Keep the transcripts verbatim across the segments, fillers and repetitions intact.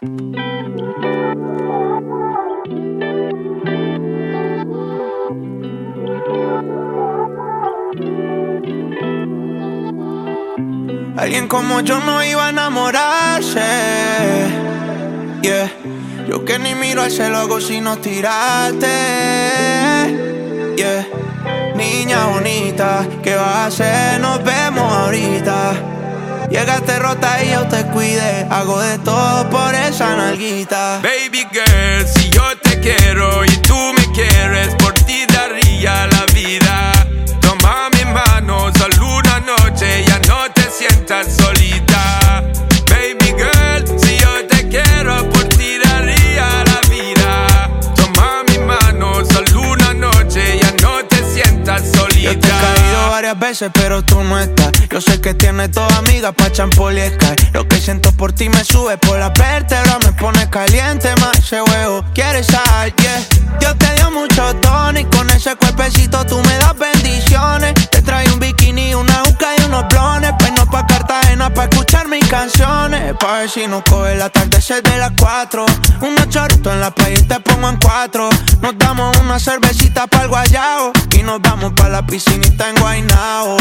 Alguien como yo no iba a enamorarse, yeah. Yo que ni miro al cielo hago sino tirarte, yeah. Niña bonita, ¿qué vas a hacer? Nos vemos ahorita. Llegaste rota y yo te cuidé. Hago de todo por esa nalguita. Baby girl, si yo te quiero y tú me quieres, por ti daría la vida. Toma mi mano, solo una noche, ya no te sientas solita. Baby girl, si yo te quiero, por ti daría la vida. Toma mi mano, solo una noche, ya no te sientas solita. Yo te he caído varias veces, pero tú no estás. Yo sé que tienes toda amiga pa' champol y Sky. Lo que siento por ti me sube por la vértebra, me pone caliente más ese huevo. ¿Quieres sal? Yeah. Dios te dio mucho tono y con ese cuerpecito tú me das bendiciones. Te trae un bikini, una juca y unos blones. Pues no pa' Cartagena pa' escuchar mis canciones. Pa' ver si nos coge el atardecer de las cuatro. Unos choritos en la playa y te pongo en cuatro. Nos damos una cervecita pa'l guayao y nos vamos pa' la piscinita en Guaynao.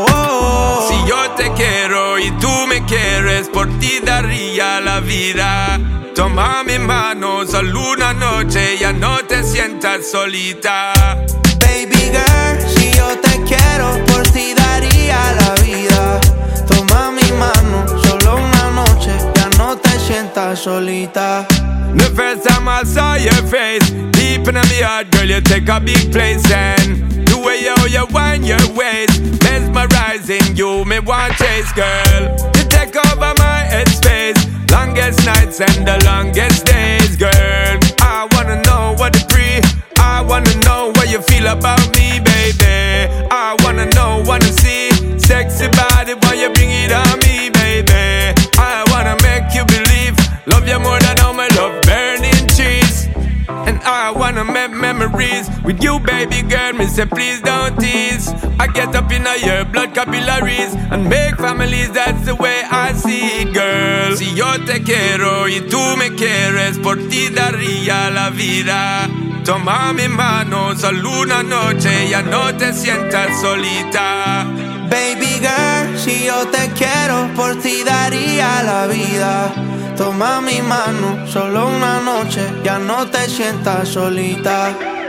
Si yo te quiero y tú me quieres, por ti daría la vida. Toma mi mano, solo una noche, ya no te sientas solita. Baby girl, si yo te quiero, por ti daría la vida. Toma mi mano, solo una noche, ya no te sientas solita. The first time I saw your face, deep in my heart, girl, you take a big place. And the way you, you wind your waist, mesmerizing you, me want chase, girl. You take over my headspace, longest nights and the longest days, girl. I wanna know what to breathe, I wanna know what you feel about me, baby. I wanna know, wanna see, sexy body, why you bring it on me, baby. I wanna make you believe, love you more than all my love, burning trees. And I wanna make memories with you, baby girl. Me say please don't tease. I get up in your blood capillaries and make families, that's the way I see it, girl. Si yo te quiero y tú me quieres, por ti daría la vida. Toma mi mano, solo una noche, ya no te sientas solita. Baby girl, si yo te quiero, por ti daría la vida. Toma mi mano, solo una noche, ya no te sientas solita.